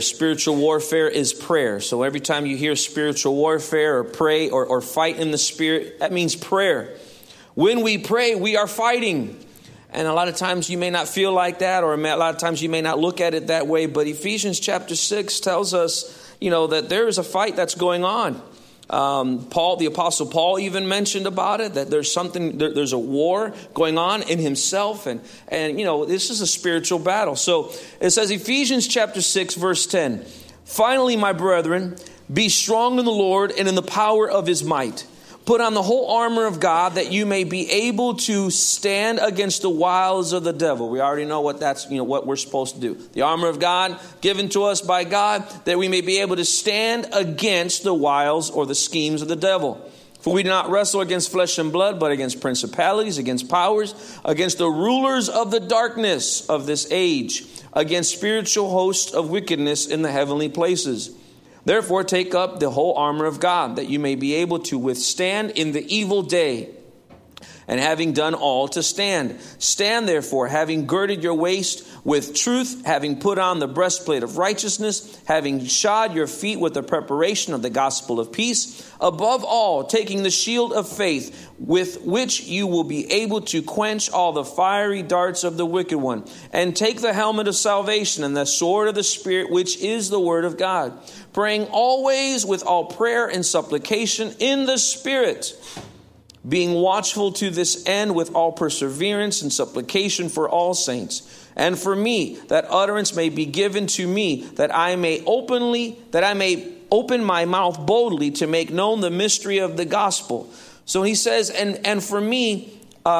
Spiritual warfare is prayer. So every time you hear spiritual warfare or pray or fight in the spirit, that means prayer. When we pray, we are fighting. And a lot of times you may not feel like that, or a lot of times you may not look at it that way. But Ephesians chapter 6 tells us, that there is a fight that's going on. The Apostle Paul even mentioned about it, that there's a war going on in himself. And this is a spiritual battle. So it says Ephesians chapter 6, verse 10, "Finally, my brethren, be strong in the Lord and in the power of his might. Put on the whole armor of God that you may be able to stand against the wiles of the devil." We already know what we're supposed to do. The armor of God given to us by God, that we may be able to stand against the wiles or the schemes of the devil. "For we do not wrestle against flesh and blood, but against principalities, against powers, against the rulers of the darkness of this age, against spiritual hosts of wickedness in the heavenly places. Therefore, take up the whole armor of God, that you may be able to withstand in the evil day. And having done all, to stand. Stand therefore, having girded your waist with truth, having put on the breastplate of righteousness, having shod your feet with the preparation of the gospel of peace. Above all, taking the shield of faith, with which you will be able to quench all the fiery darts of the wicked one. And take the helmet of salvation and the sword of the Spirit, which is the word of God. Praying always with all prayer and supplication in the Spirit, being watchful to this end with all perseverance and supplication for all saints. And for me, that utterance may be given to me, that I may open my mouth boldly to make known the mystery of the gospel." So he says, and for me,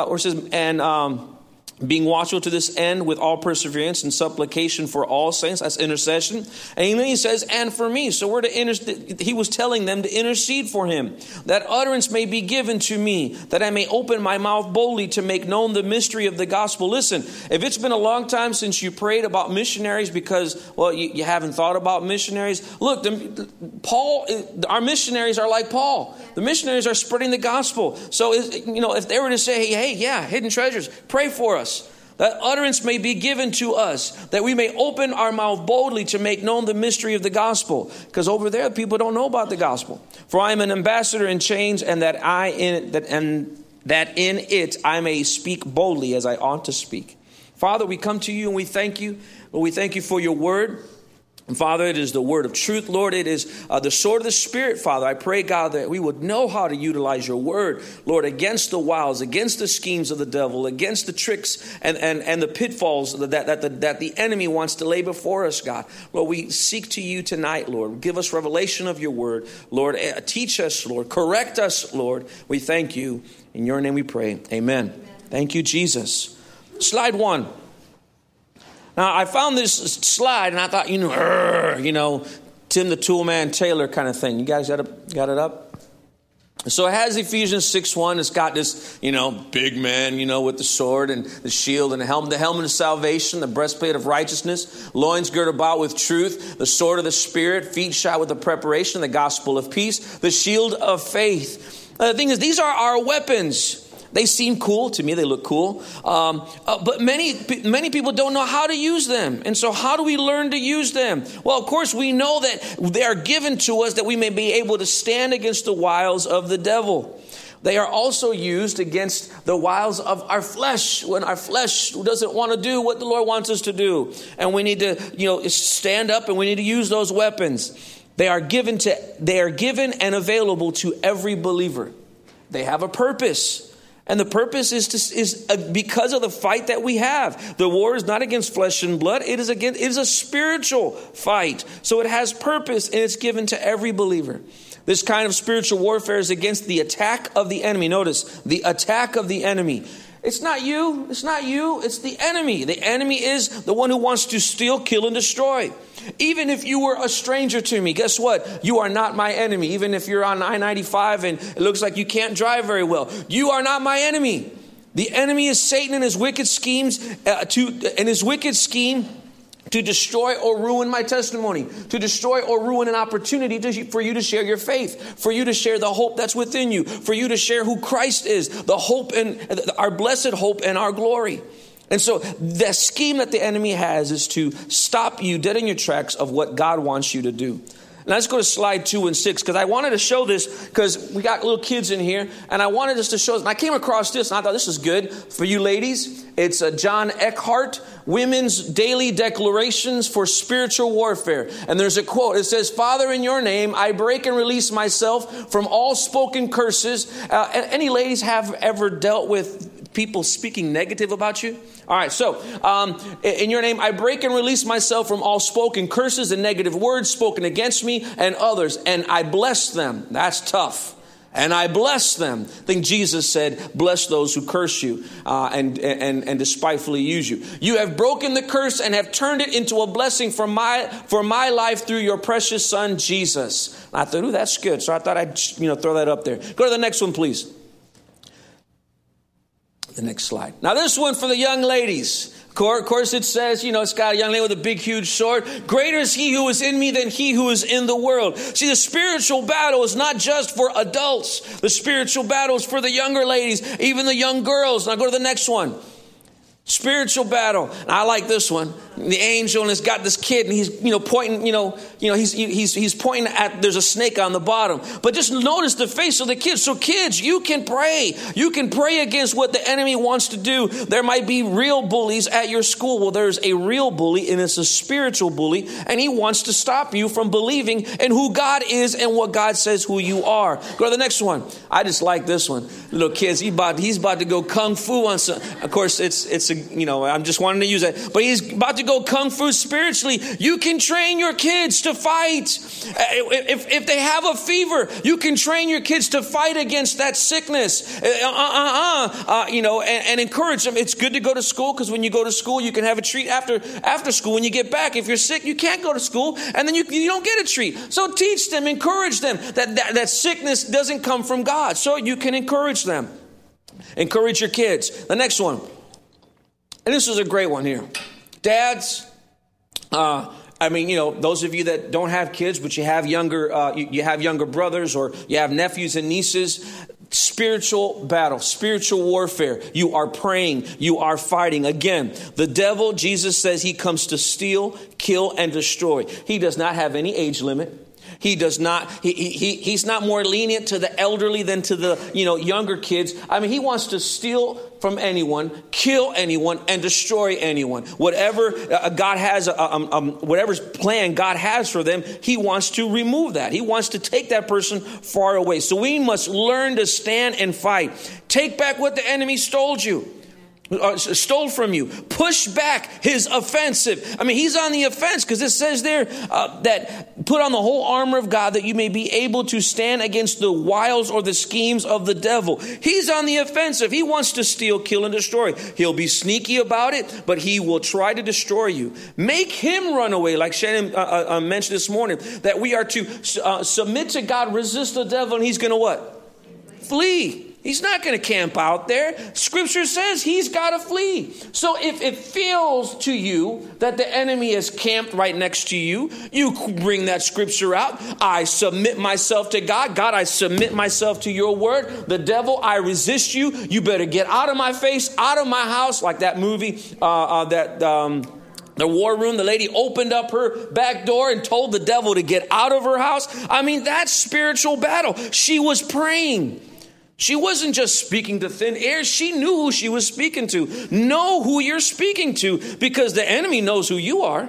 being watchful to this end with all perseverance and supplication for all saints. That's intercession. And then he says, "and for me." So he was telling them to intercede for him. "That utterance may be given to me, that I may open my mouth boldly to make known the mystery of the gospel." Listen, if it's been a long time since you prayed about missionaries because, you haven't thought about missionaries. Look, our missionaries are like Paul. The missionaries are spreading the gospel. So, if they were to say, hey, hidden treasures, pray for us. That utterance may be given to us, that we may open our mouth boldly to make known the mystery of the gospel. Because over there, people don't know about the gospel. "For I am an ambassador in chains, and that in it I may speak boldly as I ought to speak." Father, we come to you and we thank you. Lord, we thank you for your word. And Father, it is the word of truth, Lord. It is the sword of the Spirit, Father. I pray, God, that we would know how to utilize your word, Lord, against the wiles, against the schemes of the devil, against the tricks and the pitfalls that the enemy wants to lay before us, God. Lord, we seek to you tonight, Lord. Give us revelation of your word, Lord. Teach us, Lord. Correct us, Lord. We thank you. In your name we pray. Amen. Thank you, Jesus. Slide 1. Now, I found this slide and I thought, Tim the Toolman Taylor kind of thing. You guys got it up? So it has Ephesians 6:1. It's got this, big man, with the sword and the shield and the helmet of salvation, the breastplate of righteousness, loins girded about with truth, the sword of the Spirit, feet shod with the preparation of the gospel of peace, the shield of faith. The thing is, these are our weapons. They seem cool. To me, they look cool. But many people don't know how to use them. And so how do we learn to use them? Well, of course, we know that they are given to us that we may be able to stand against the wiles of the devil. They are also used against the wiles of our flesh, when our flesh doesn't want to do what the Lord wants us to do. And we need to, stand up and we need to use those weapons. They are given and available to every believer. They have a purpose. And the purpose is because of the fight that we have. The war is not against flesh and blood. It is a spiritual fight. So it has purpose and it's given to every believer. This kind of spiritual warfare is against the attack of the enemy. Notice, the attack of the enemy. It's not you. It's not you. It's the enemy. The enemy is the one who wants to steal, kill, and destroy. Even if you were a stranger to me, guess what? You are not my enemy. Even if you're on I-95 and it looks like you can't drive very well, you are not my enemy. The enemy is Satan and his wicked schemes to destroy or ruin my testimony, to destroy or ruin an opportunity for you to share your faith, for you to share the hope that's within you, for you to share who Christ is, the hope and our blessed hope and our glory. And so the scheme that the enemy has is to stop you dead in your tracks of what God wants you to do. Now let's go to slide 2 and 6, because I wanted to show this because we got little kids in here, and I wanted us to show this. And I came across this, and I thought this is good for you ladies. It's John Eckhart, Women's Daily Declarations for Spiritual Warfare. And there's a quote. It says, "Father, in your name, I break and release myself from all spoken curses." Any ladies have ever dealt with people speaking negative about you? All right, so in your name, I break and release myself from all spoken curses and negative words spoken against me and others, and I bless them. That's tough. And I bless them. I think Jesus said, "Bless those who curse you and despitefully use you. You have broken the curse and have turned it into a blessing for my life through your precious Son, Jesus." And I thought, ooh, that's good. So I thought I'd throw that up there. Go to the next one, please. The next slide. Now this one for the young ladies. Of course it says, it's got a young lady with a big, huge sword. "Greater is he who is in me than he who is in the world." See, the spiritual battle is not just for adults. The spiritual battle is for the younger ladies, even the young girls. Now go to the next one. Spiritual battle. And I like this one. The angel, and has got this kid, and he's pointing. He's pointing at. There's a snake on the bottom. But just notice the face of the kids. So kids, you can pray. You can pray against what the enemy wants to do. There might be real bullies at your school. Well, there's a real bully, and it's a spiritual bully, and he wants to stop you from believing in who God is and what God says who you are. Go to the next one. I just like this one. Little kids, he's about to go kung fu on some. Of course, I'm just wanting to use that. But he's about to go kung fu spiritually. You can train your kids to fight. If they have a fever, you can train your kids to fight against that sickness. And encourage them. It's good to go to school, because when you go to school, you can have a treat after school. When you get back, if you're sick, you can't go to school, and then you don't get a treat. So teach them, encourage them that sickness doesn't come from God. So you can encourage them. Encourage your kids. The next one. And this is a great one here. Dads, those of you that don't have kids, but you have younger brothers, or you have nephews and nieces, spiritual battle, spiritual warfare. You are praying. You are fighting. Again, the devil, Jesus says he comes to steal, kill, and destroy. He does not have any age limit. He does not. He's not more lenient to the elderly than to the younger kids. He wants to steal from anyone, kill anyone, and destroy anyone. Whatever God has, whatever plan God has for them, he wants to remove that. He wants to take that person far away. So we must learn to stand and fight. Take back what the enemy stole from you. Push back his offensive. He's on the offense, because it says there that put on the whole armor of God that you may be able to stand against the wiles or the schemes of the devil. He's on the offensive. He wants to steal, kill, and destroy. He'll be sneaky about it, but he will try to destroy you. Make him run away, like Shannon mentioned this morning, that we are to submit to God, resist the devil, and he's going to what? Flee. He's not going to camp out there. Scripture says he's got to flee. So if it feels to you that the enemy is camped right next to you, you bring that scripture out. I submit myself to God. God, I submit myself to your word. The devil, I resist you. You better get out of my face, out of my house. Like that movie, The War Room, the lady opened up her back door and told the devil to get out of her house. That's spiritual battle. She was praying. She wasn't just speaking to thin air. She knew who she was speaking to. Know who you're speaking to, because the enemy knows who you are.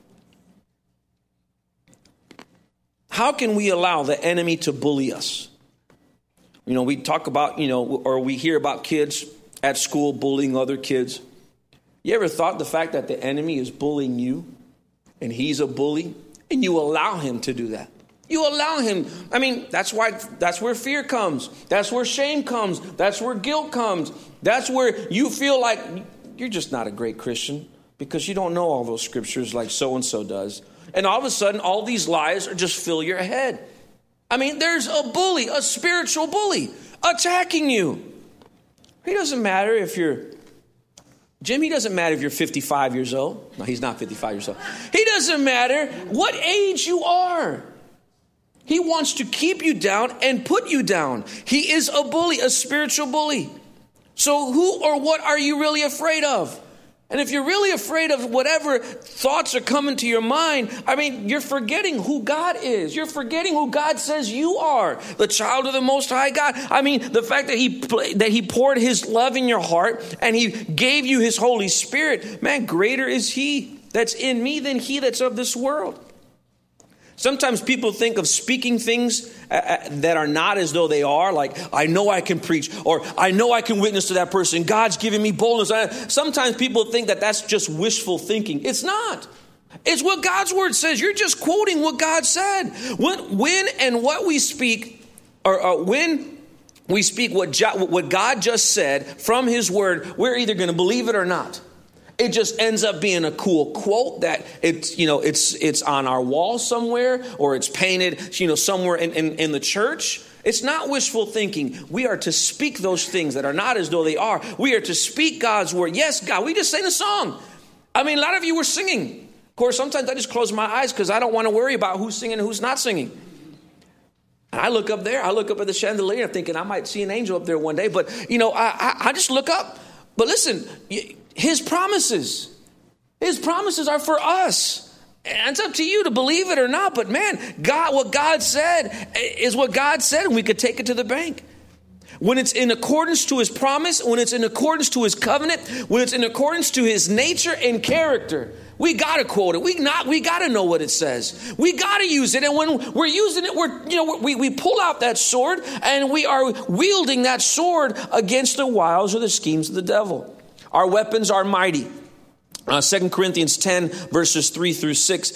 How can we allow the enemy to bully us? We talk about, or we hear about kids at school bullying other kids. You ever thought the fact that the enemy is bullying you, and he's a bully, and you allow him to do that? You allow him. That's where fear comes. That's where shame comes. That's where guilt comes. That's where you feel like you're just not a great Christian, because you don't know all those scriptures like so-and-so does. And all of a sudden, all these lies are just fill your head. There's a bully, a spiritual bully, attacking you. He doesn't matter if you're... Jim, he doesn't matter if you're 55 years old. No, he's not 55 years old. He doesn't matter what age you are. He wants to keep you down and put you down. He is a bully, a spiritual bully. So who or what are you really afraid of? And if you're really afraid of whatever thoughts are coming to your mind, I mean, you're forgetting who God is. You're forgetting who God says you are, the child of the Most High God. I mean, the fact that He poured His love in your heart and He gave you His Holy Spirit, man, greater is He that's in me than he that's of this world. Sometimes people think of speaking things that are not as though they are, like, I know I can preach, or I know I can witness to that person. God's giving me boldness. Sometimes people think that that's just wishful thinking. It's not. It's what God's word says. You're just quoting what God said. When and what we speak, or when we speak what God just said from His word, we're either going to believe it or not. It just ends up being a cool quote that it's on our wall somewhere, or it's painted, somewhere in the church. It's not wishful thinking. We are to speak those things that are not as though they are. We are to speak God's word. Yes, God, we just sang a song. I mean, a lot of you were singing. Of course, sometimes I just close my eyes because I don't want to worry about who's singing and who's not singing. And I look up there. I look up at the chandelier thinking I might see an angel up there one day. But, I just look up. But listen, His promises are for us. And it's up to you to believe it or not. But man, what God said is what God said, and we could take it to the bank. When it's in accordance to His promise, when it's in accordance to His covenant, when it's in accordance to His nature and character, we got to quote it. We got to know what it says. We got to use it. And when we're using it, we pull out that sword, and we are wielding that sword against the wiles or the schemes of the devil. Our weapons are mighty. 2 Corinthians 10 verses 3 through 6.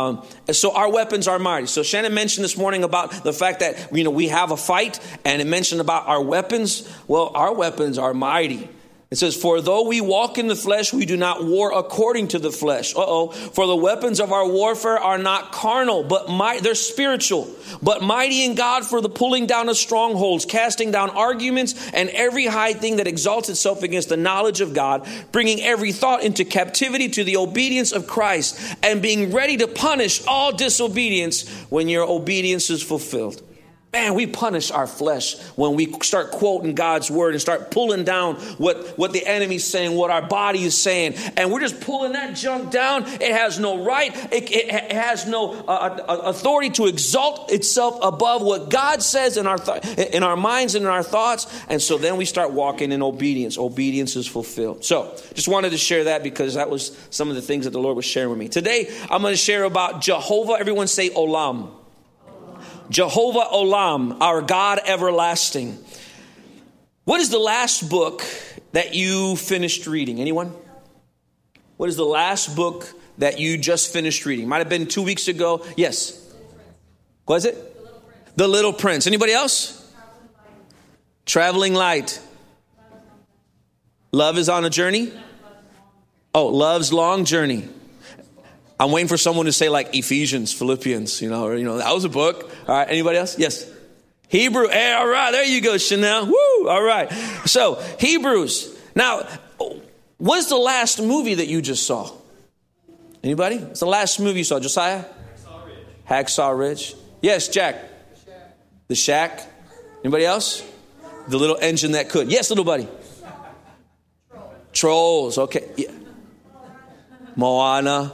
So our weapons are mighty. So Shannon mentioned this morning about the fact that, we have a fight, and it mentioned about our weapons. Well, our weapons are mighty. It says, for though we walk in the flesh, we do not war according to the flesh. For the weapons of our warfare are not carnal, but they're spiritual, but mighty in God for the pulling down of strongholds, casting down arguments and every high thing that exalts itself against the knowledge of God, bringing every thought into captivity to the obedience of Christ, and being ready to punish all disobedience when your obedience is fulfilled. Man, we punish our flesh when we start quoting God's word and start pulling down what the enemy's saying, what our body is saying. And we're just pulling that junk down. It has no right. It has no authority to exalt itself above what God says in our minds and in our thoughts. And so then we start walking in obedience. Obedience is fulfilled. So just wanted to share that because that was some of the things that the Lord was sharing with me. Today, I'm going to share about Jehovah. Everyone say Olam. Jehovah Olam, our God everlasting. What is the last book that you finished reading? Anyone? What is the last book that you just finished reading? Might have been 2 weeks ago. Yes. What is it? The Little Prince. Anybody else? Traveling Light. Love is on a Journey? Oh, Love's Long Journey. I'm waiting for someone to say like Ephesians, Philippians, that was a book. All right. Anybody else? Yes. Hebrew. Hey, all right. There you go, Chanel. Woo. All right. So Hebrews. Now, what's the last movie that you just saw? Anybody? What's the last movie you saw? Josiah? Hacksaw Ridge. Yes, Jack. The Shack. Anybody else? The Little Engine That Could. Yes, little buddy. Trolls. Okay. Yeah. Moana.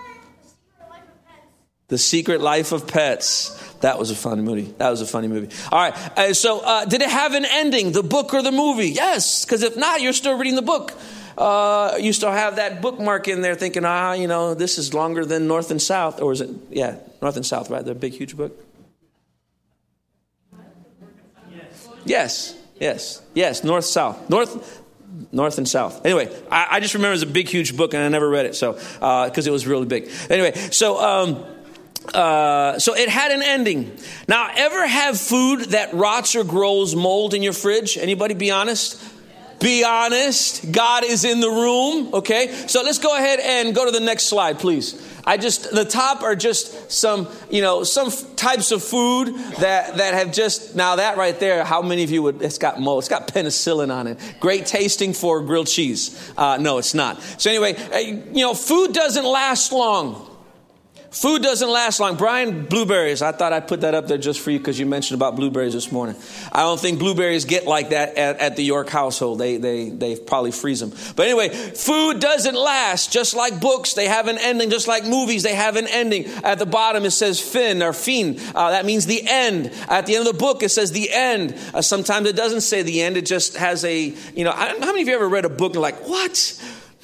The Secret Life of Pets. That was a funny movie. All right. So did it have an ending, the book or the movie? Yes. Because if not, you're still reading the book. You still have that bookmark in there thinking, this is longer than North and South. Or is it? Yeah, North and South, right? The big, huge book. Yes. North, South. North and South. Anyway, I just remember it was a big, huge book, and I never read it. So, because it was really big. Anyway, so it had an ending. Now, ever have food that rots or grows mold in your fridge? Anybody be honest? Be honest. God is in the room. Okay. So let's go ahead and go to the next slide, please. The top are just some types of food that have just, now that right there, how many of you it's got mold? It's got penicillin on it. Great tasting for grilled cheese. No, it's not. So anyway, food doesn't last long. Food doesn't last long. Brian, blueberries. I thought I'd put that up there just for you because you mentioned about blueberries this morning. I don't think blueberries get like that at the York household. They probably freeze them. But anyway, food doesn't last. Just like books, they have an ending. Just like movies, they have an ending. At the bottom, it says fin or fiend. That means the end. At the end of the book, it says the end. Sometimes it doesn't say the end. It just has a, how many of you ever read a book and like, what?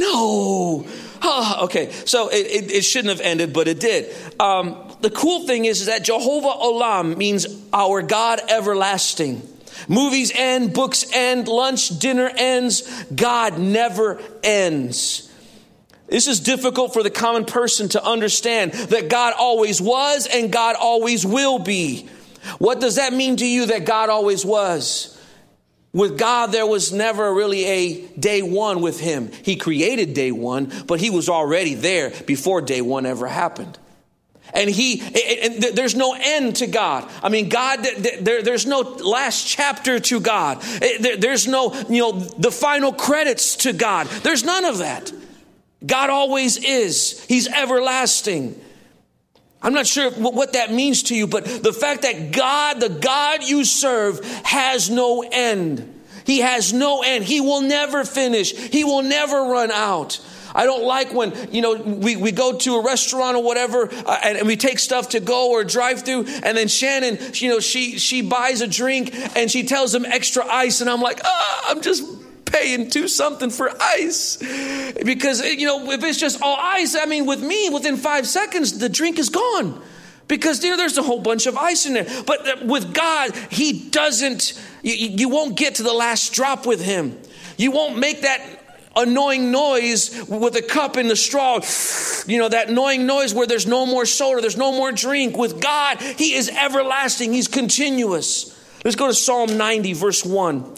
No. Oh, okay, so it shouldn't have ended, but it did. The cool thing is that Jehovah Olam means our God everlasting. Movies end, books end, lunch, dinner ends. God never ends. This is difficult for the common person to understand that God always was and God always will be. What does that mean to you that God always was? With God, there was never really a day one with him. He created day one, but he was already there before day one ever happened. And there's no end to God. I mean, God, there's no last chapter to God. There's no, the final credits to God. There's none of that. God always is. He's everlasting. I'm not sure what that means to you, but the fact that God, the God you serve, has no end. He has no end. He will never finish. He will never run out. I don't like when, we go to a restaurant or whatever, and we take stuff to go or drive through, and then Shannon, she buys a drink and she tells them extra ice, and I'm like, I'm just paying something for ice. Because, if it's just all ice, I mean, with me, within 5 seconds, the drink is gone. Because there's a whole bunch of ice in there. But with God, he doesn't, you won't get to the last drop with him. You won't make that annoying noise with a cup and the straw. That annoying noise where there's no more soda, there's no more drink. With God, he is everlasting. He's continuous. Let's go to Psalm 90, verse 1.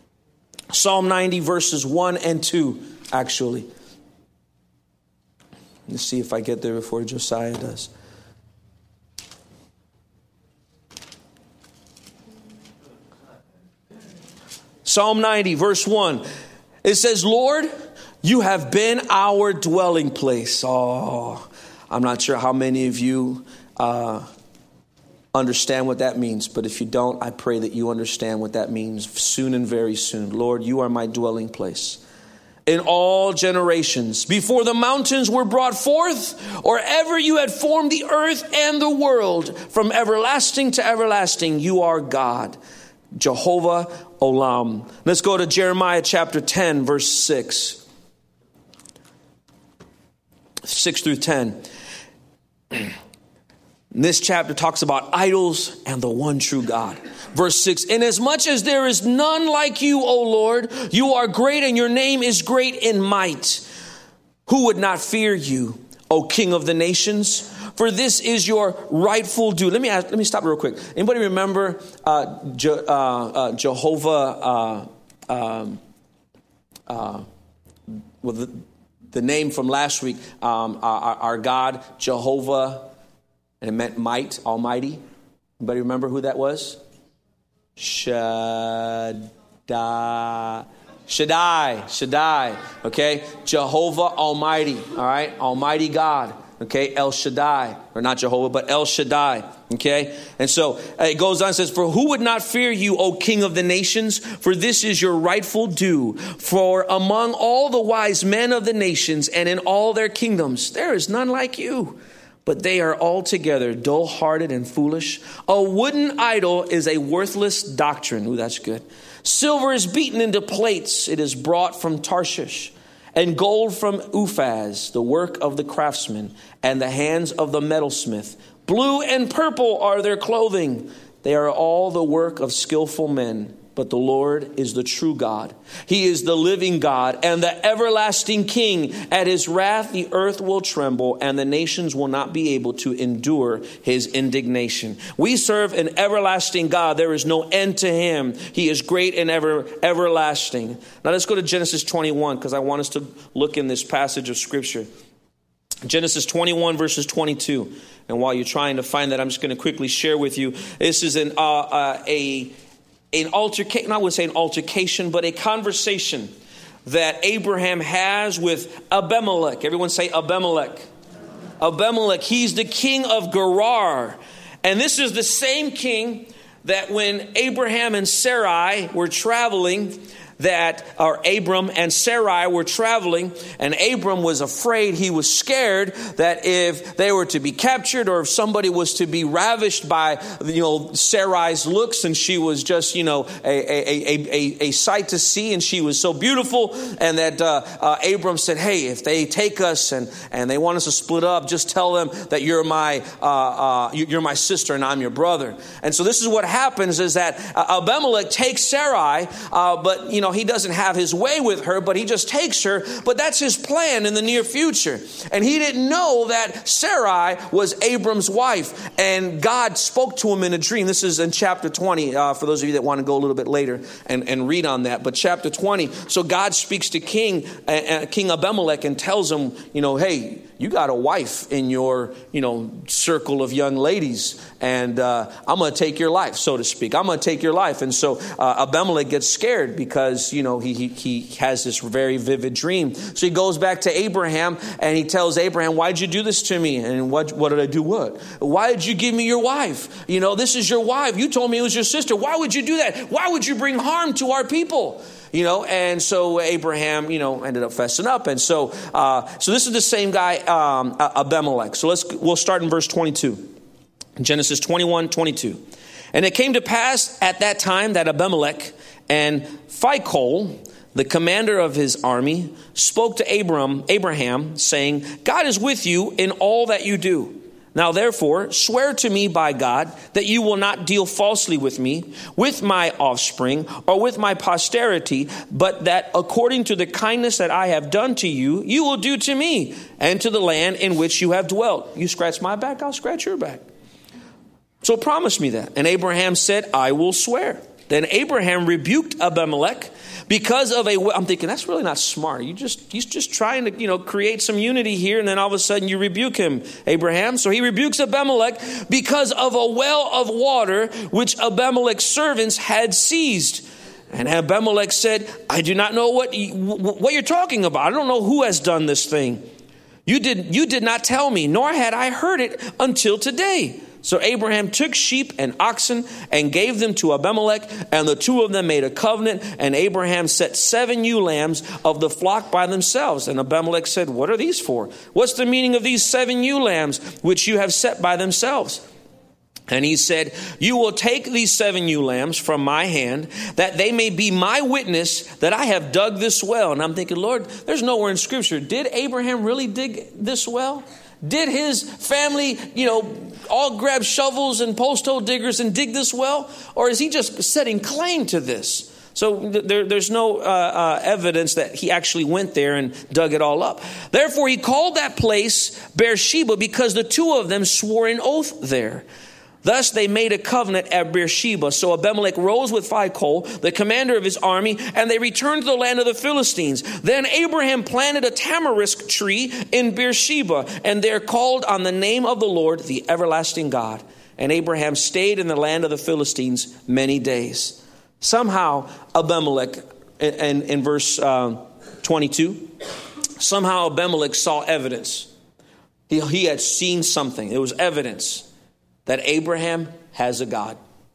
Psalm 90 verses 1 and 2, actually. Let's see if I get there before Josiah does. Psalm 90 verse 1. It says, Lord, you have been our dwelling place. Oh, I'm not sure how many of you understand what that means. But if you don't, I pray that you understand what that means soon and very soon. Lord, you are my dwelling place in all generations. Before the mountains were brought forth, or ever you had formed the earth and the world, from everlasting to everlasting, you are God, Jehovah Olam. Let's go to Jeremiah chapter 10, verse 6. 6 through 10. This chapter talks about idols and the one true God. Verse 6, inasmuch as there is none like you, O Lord, you are great and your name is great in might. Who would not fear you, O King of the nations? For this is your rightful due. Let me stop real quick. Anybody remember Jehovah, the name from last week, our God, Jehovah, and it meant might, almighty. Anybody remember who that was? Shaddai. Okay. Jehovah Almighty. All right. Almighty God. Okay. El Shaddai. Or not Jehovah, but El Shaddai. Okay. And so it goes on and says, for who would not fear you, O King of the nations? For this is your rightful due. For among all the wise men of the nations and in all their kingdoms, there is none like you. But they are altogether dull-hearted and foolish. A wooden idol is a worthless doctrine. Ooh, that's good. Silver is beaten into plates. It is brought from Tarshish. And gold from Uphaz, the work of the craftsman, and the hands of the metalsmith. Blue and purple are their clothing. They are all the work of skillful men. But the Lord is the true God. He is the living God and the everlasting King. At his wrath, the earth will tremble and the nations will not be able to endure his indignation. We serve an everlasting God. There is no end to him. He is great and everlasting. Now let's go to Genesis 21 because I want us to look in this passage of scripture. Genesis 21 verses 22. And while you're trying to find that, I'm just going to quickly share with you. This is an altercation, I would say an altercation, but a conversation that Abraham has with Abimelech. Everyone say Abimelech. Abimelech. He's the king of Gerar. And this is the same king that when Abraham and Sarai were traveling, Abram and Sarai were traveling, and Abram was afraid, he was scared that if they were to be captured or if somebody was to be ravished by, Sarai's looks, and she was just, a sight to see, and she was so beautiful, and that Abram said, hey, if they take us and they want us to split up, just tell them that you're my sister and I'm your brother. And so this is what happens, is that Abimelech takes Sarai, but, he doesn't have his way with her, but he just takes her. But that's his plan in the near future. And he didn't know that Sarai was Abram's wife. And God spoke to him in a dream. This is in chapter 20, for those of you that want to go a little bit later and read on that. But chapter 20, so God speaks to King Abimelech and tells him, hey, you got a wife in your, circle of young ladies. And I'm going to take your life, so to speak. I'm going to take your life. And so Abimelech gets scared because, he has this very vivid dream. So he goes back to Abraham and he tells Abraham, why'd you do this to me? And what did I do? What? Why did you give me your wife? This is your wife. You told me it was your sister. Why would you do that? Why would you bring harm to our people? And so Abraham, ended up fessing up. And so this is the same guy, Abimelech. So we'll start in verse 22. Genesis 21:22. And it came to pass at that time that Abimelech and Phicol, the commander of his army, spoke to Abraham, saying, God is with you in all that you do. Now therefore, swear to me by God that you will not deal falsely with me, with my offspring, or with my posterity, but that according to the kindness that I have done to you, you will do to me and to the land in which you have dwelt. You scratch my back, I'll scratch your back. So promise me that. And Abraham said, I will swear. Then Abraham rebuked Abimelech because of I'm thinking, that's really not smart. He's just trying to, create some unity here. And then all of a sudden you rebuke him, Abraham. So he rebukes Abimelech because of a well of water, which Abimelech's servants had seized. And Abimelech said, I do not know what you're talking about. I don't know who has done this thing. You did not tell me, nor had I heard it until today. So Abraham took sheep and oxen and gave them to Abimelech, and the two of them made a covenant, and Abraham set 7 ewe lambs of the flock by themselves. And Abimelech said, what are these for? What's the meaning of these 7 ewe lambs which you have set by themselves? And he said, you will take these 7 ewe lambs from my hand, that they may be my witness that I have dug this well. And I'm thinking, Lord, there's nowhere in Scripture. Did Abraham really dig this well? Did his family, all grab shovels and post hole diggers and dig this well? Or is he just setting claim to this? So there's no evidence that he actually went there and dug it all up. Therefore, he called that place Beersheba because the two of them swore an oath there. Thus they made a covenant at Beersheba. So Abimelech rose with Phicol, the commander of his army, and they returned to the land of the Philistines. Then Abraham planted a tamarisk tree in Beersheba, and there called on the name of the Lord, the everlasting God. And Abraham stayed in the land of the Philistines many days. Somehow Abimelech, in verse 22, somehow Abimelech saw evidence. He had seen something. It was evidence that Abraham has a God.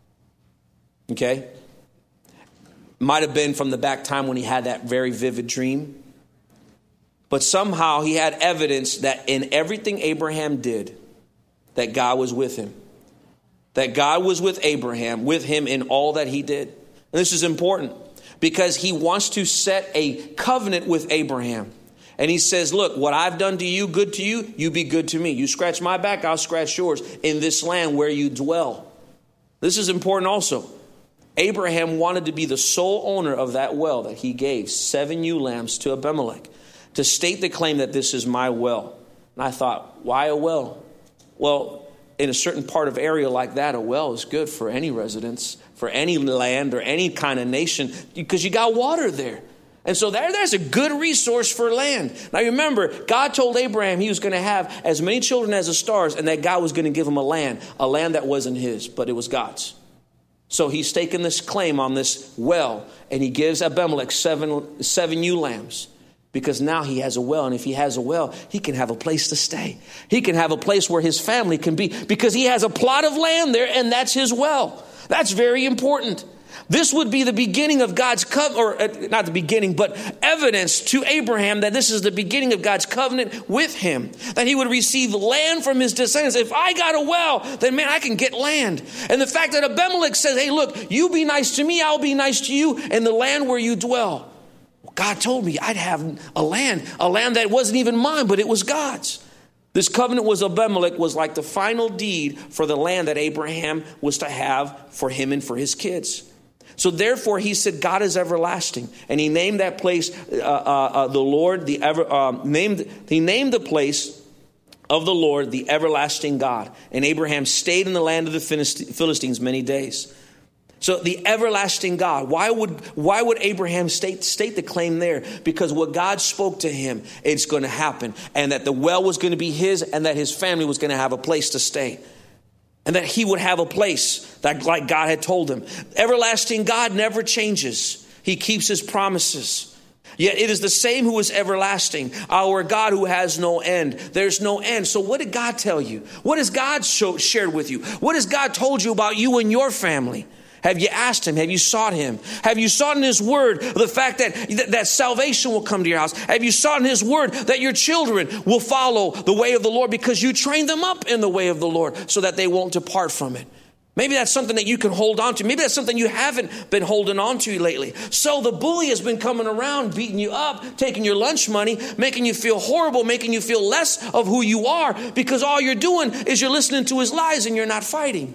Okay? Might have been from the back time when he had that very vivid dream. But somehow he had evidence that in everything Abraham did, that God was with him. That God was with Abraham, with him in all that he did. And this is important because he wants to set a covenant with Abraham. And he says, look, what I've done to you, good to you, you be good to me. You scratch my back, I'll scratch yours in this land where you dwell. This is important also. Abraham wanted to be the sole owner of that well that he gave 7 ewe lambs to Abimelech to state the claim that this is my well. And I thought, why a well? Well, in a certain part of area like that, a well is good for any residence, for any land or any kind of nation, because you got water there. And so there's a good resource for land. Now remember, God told Abraham he was going to have as many children as the stars, and that God was going to give him a land that wasn't his, but it was God's. So he's taken this claim on this well, and he gives Abimelech 7 ewe lambs, because now he has a well. And if he has a well, he can have a place to stay. He can have a place where his family can be, because he has a plot of land there, and that's his well. That's very important. This would be the beginning of God's covenant, or not the beginning, but evidence to Abraham that this is the beginning of God's covenant with him, that he would receive land from his descendants. If I got a well, then man, I can get land. And the fact that Abimelech says, hey, look, you be nice to me, I'll be nice to you, and the land where you dwell. God told me I'd have a land that wasn't even mine, but it was God's. This covenant with Abimelech was like the final deed for the land that Abraham was to have for him and for his kids. So therefore, he said, God is everlasting. And he named that place, the Lord, he named the place of the Lord, the everlasting God. And Abraham stayed in the land of the Philistines many days. So the everlasting God, why would Abraham state the claim there? Because what God spoke to him, it's going to happen. And that the well was going to be his, and that his family was going to have a place to stay. And that he would have a place that, like God had told him. Everlasting God never changes. He keeps his promises. Yet it is the same who is everlasting, our God who has no end. There's no end. So what did God tell you? What has God shared with you? What has God told you about you and your family? Have you asked him? Have you sought him? Have you sought in his word the fact that salvation will come to your house? Have you sought in his word that your children will follow the way of the Lord because you train them up in the way of the Lord so that they won't depart from it? Maybe that's something that you can hold on to. Maybe that's something you haven't been holding on to lately. So the bully has been coming around, beating you up, taking your lunch money, making you feel horrible, making you feel less of who you are, because all you're doing is you're listening to his lies and you're not fighting.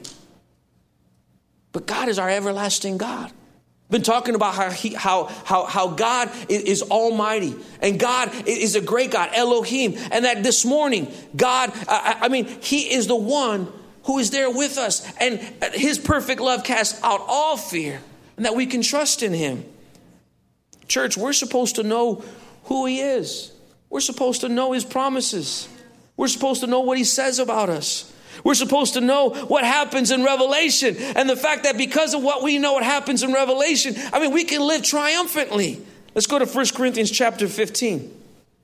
But God is our everlasting God. Been talking about how God is almighty, and God is a great God, Elohim, and that this morning, God, he is the one who is there with us, and his perfect love casts out all fear, and that we can trust in him. Church, we're supposed to know who he is. We're supposed to know his promises. We're supposed to know what he says about us. We're supposed to know what happens in Revelation, and the fact that because of what we know what happens in Revelation, we can live triumphantly. Let's go to 1 Corinthians chapter 15.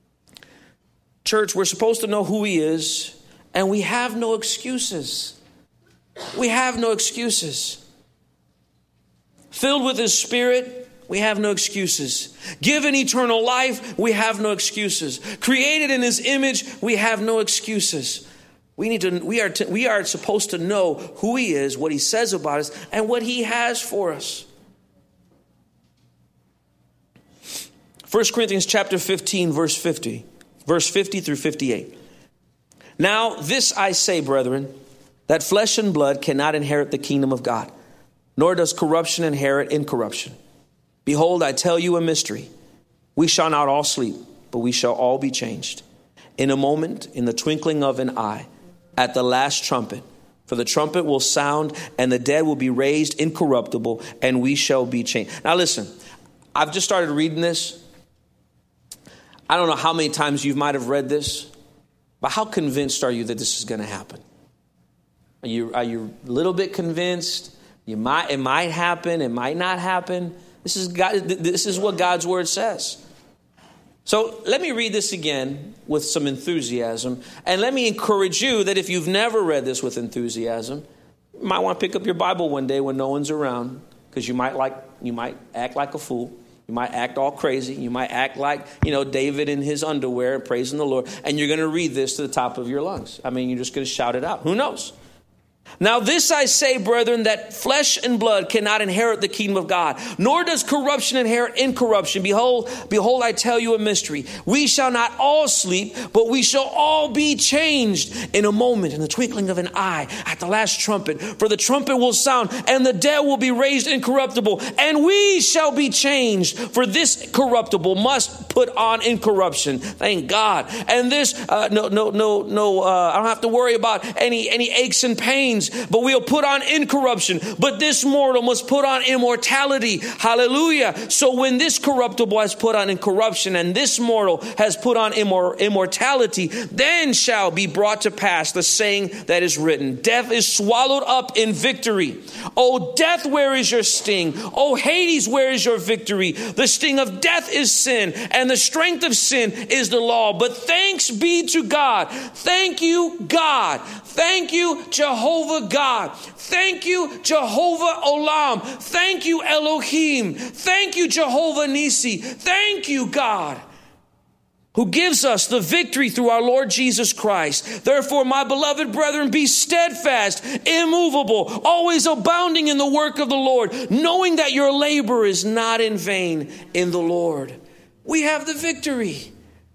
Church, we're supposed to know who he is, and we have no excuses. We have no excuses. Filled with his Spirit, we have no excuses. Given eternal life, we have no excuses. Created in his image, we have no excuses. We are supposed to know who he is, what he says about us, and what he has for us. 1 Corinthians chapter 15, verse 50 through 58. Now this I say, brethren, that flesh and blood cannot inherit the kingdom of God, nor does corruption inherit incorruption. Behold, I tell you a mystery. We shall not all sleep, but we shall all be changed. In a moment, in the twinkling of an eye, at the last trumpet. For the trumpet will sound, and the dead will be raised incorruptible, and we shall be changed. Now listen, I've just started reading this. I don't know how many times you might have read this, but how convinced are you that this is going to happen? Are you a little bit convinced? It might happen, it might not happen. This is what God's word says. So let me read this again with some enthusiasm. And let me encourage you that if you've never read this with enthusiasm, you might want to pick up your Bible one day when no one's around, because you might act like a fool. You might act all crazy. You might act like, David in his underwear praising the Lord. And you're going to read this to the top of your lungs. You're just going to shout it out. Who knows? Now this I say, brethren, that flesh and blood cannot inherit the kingdom of God, nor does corruption inherit incorruption. Behold, I tell you a mystery. We shall not all sleep, but we shall all be changed in a moment, in the twinkling of an eye, at the last trumpet. For the trumpet will sound, and the dead will be raised incorruptible, and we shall be changed. For this corruptible must put on incorruption. Thank God. And this, I don't have to worry about any aches and pains change, but we'll put on incorruption. But this mortal must put on immortality. Hallelujah. So when this corruptible has put on incorruption and this mortal has put on immortality, then shall be brought to pass the saying that is written, death is swallowed up in victory. O death, where is your sting? O Hades, where is your victory? The sting of death is sin, and the strength of sin is the law. But thanks be to God. Thank you, God. Thank you, Jehovah God. Thank you, Jehovah Olam. Thank you, Elohim. Thank you, Jehovah Nisi. Thank you, God, who gives us the victory through our Lord Jesus Christ. Therefore, my beloved brethren, be steadfast, immovable, always abounding in the work of the Lord, knowing that your labor is not in vain in the Lord. We have the victory.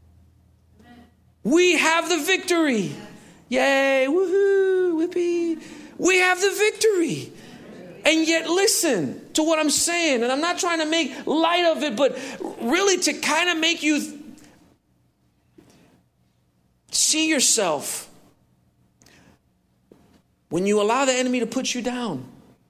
We have the victory. Yay, woohoo, whippy. We have the victory. And yet listen to what I'm saying. And I'm not trying to make light of it, but really to kind of make you see yourself. When you allow the enemy to put you down,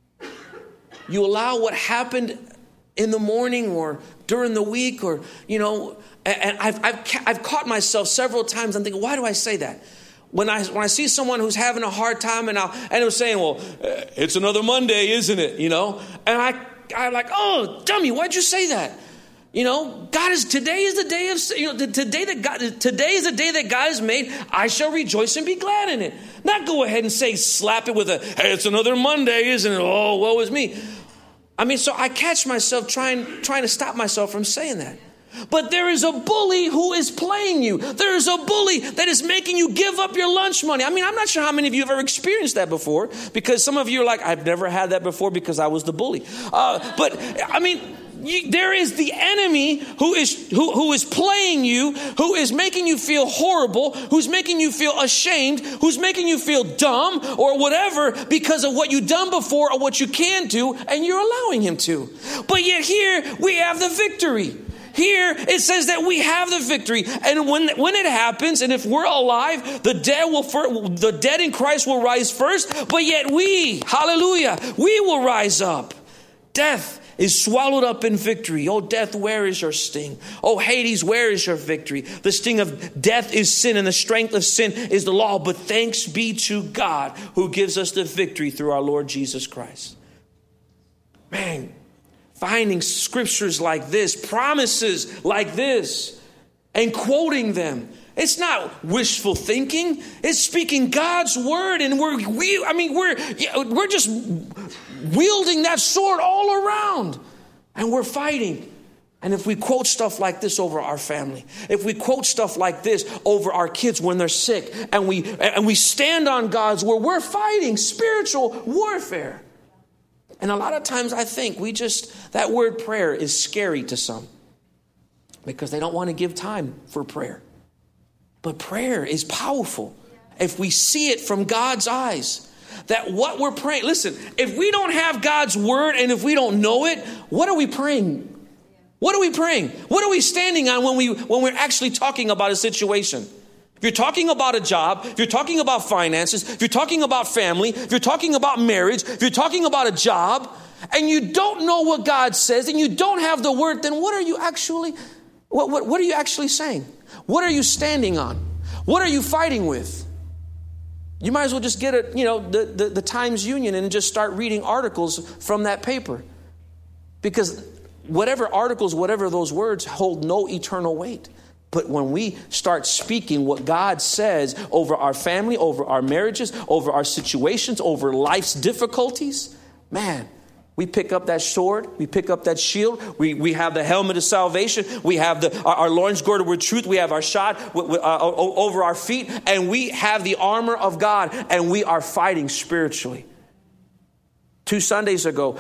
you allow what happened in the morning or during the week, or, you know, and I've caught myself several times. I'm thinking, why do I say that? When I see someone who's having a hard time and it was saying, well, it's another Monday, isn't it? You know, and I'm like, oh, dummy, why'd you say that? You know, today is the day of, you know, today is the day that God has made. I shall rejoice and be glad in it. Not go ahead and slap it with hey, it's another Monday, isn't it? Oh, woe is me. I mean, so I catch myself trying to stop myself from saying that. But there is a bully who is playing you. There is a bully that is making you give up your lunch money. I mean, I'm not sure how many of you have ever experienced that before, because some of you are like, I've never had that before because I was the bully. But I mean, there is the enemy who is playing you, who is making you feel horrible, who's making you feel ashamed, who's making you feel dumb or whatever because of what you've done before or what you can do, and you're allowing him to. But yet here we have the victory. Here it says that we have the victory, and when it happens, and if we're alive, the dead in Christ will rise first. But yet we, hallelujah, we will rise up. Death is swallowed up in victory. Oh, death, where is your sting? Oh, Hades, where is your victory? The sting of death is sin, and the strength of sin is the law. But thanks be to God who gives us the victory through our Lord Jesus Christ. Man, finding scriptures like this, promises like this, and quoting them. It's not wishful thinking. It's speaking God's word, and we're just wielding that sword all around, and we're fighting. And if we quote stuff like this over our family, if we quote stuff like this over our kids when they're sick, and we stand on God's word, we're fighting spiritual warfare. And a lot of times I think that word prayer is scary to some because they don't want to give time for prayer. But prayer is powerful if we see it from God's eyes. That what we're praying, listen, if we don't have God's word and if we don't know it, what are we praying? What are we praying? What are we standing on when we're actually talking about a situation? If you're talking about a job, if you're talking about finances, if you're talking about family, if you're talking about marriage, if you're talking about a job, and you don't know what God says and you don't have the word, then what are you actually saying? What are you standing on? What are you fighting with? You might as well just get the Times Union and just start reading articles from that paper. Because whatever those words hold no eternal weight. But when we start speaking what God says over our family, over our marriages, over our situations, over life's difficulties, man, we pick up that sword, we pick up that shield, we have the helmet of salvation, we have our loins girded with truth, we have our shod over our feet, and we have the armor of God, and we are fighting spiritually. 2 Sundays ago,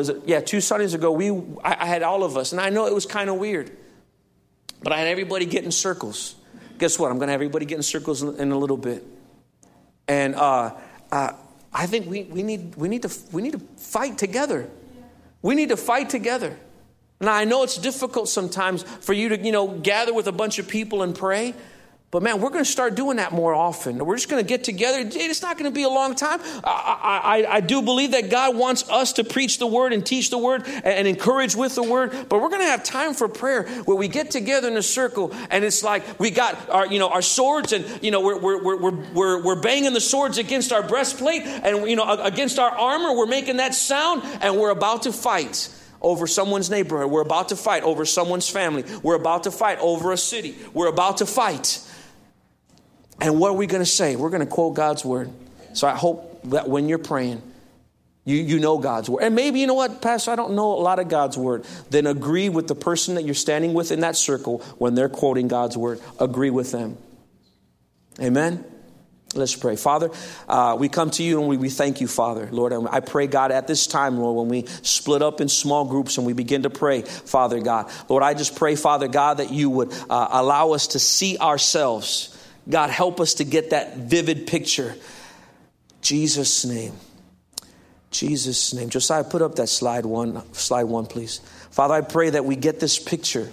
I had all of us, and I know it was kind of weird. But I had everybody get in circles. Guess what? I'm going to have everybody get in circles in a little bit. And I think we need to fight together. We need to fight together. Now I know it's difficult sometimes for you to gather with a bunch of people and pray. But man, we're going to start doing that more often. We're just going to get together. It's not going to be a long time. I do believe that God wants us to preach the word and teach the word and encourage with the word. But we're going to have time for prayer where we get together in a circle, and it's like we got our swords, and we're banging the swords against our breastplate and against our armor. We're making that sound, and we're about to fight over someone's neighborhood. We're about to fight over someone's family. We're about to fight over a city. We're about to fight. And what are we going to say? We're going to quote God's word. So I hope that when you're praying, you know God's word. And maybe, you know what, Pastor, I don't know a lot of God's word. Then agree with the person that you're standing with in that circle when they're quoting God's word. Agree with them. Amen? Let's pray. Father, we come to you and we thank you, Father. Lord, I pray, God, at this time, Lord, when we split up in small groups and we begin to pray, Father God. Lord, I just pray, Father God, that you would allow us to see ourselves. God, help us to get that vivid picture. Jesus' name. Jesus' name. Josiah, put up that slide one, please. Father, I pray that we get this picture.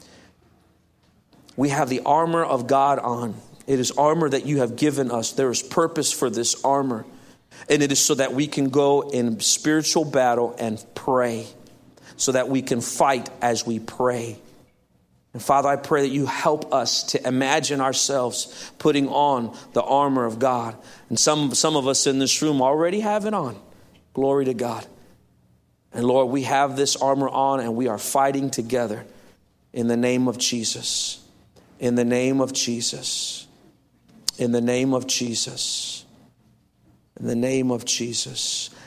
We have the armor of God on. It is armor that you have given us. There is purpose for this armor. And it is so that we can go in spiritual battle and pray. So that we can fight as we pray. And Father, I pray that you help us to imagine ourselves putting on the armor of God. And some of us in this room already have it on. Glory to God. And Lord, we have this armor on and we are fighting together in the name of Jesus. In the name of Jesus. In the name of Jesus. In the name of Jesus.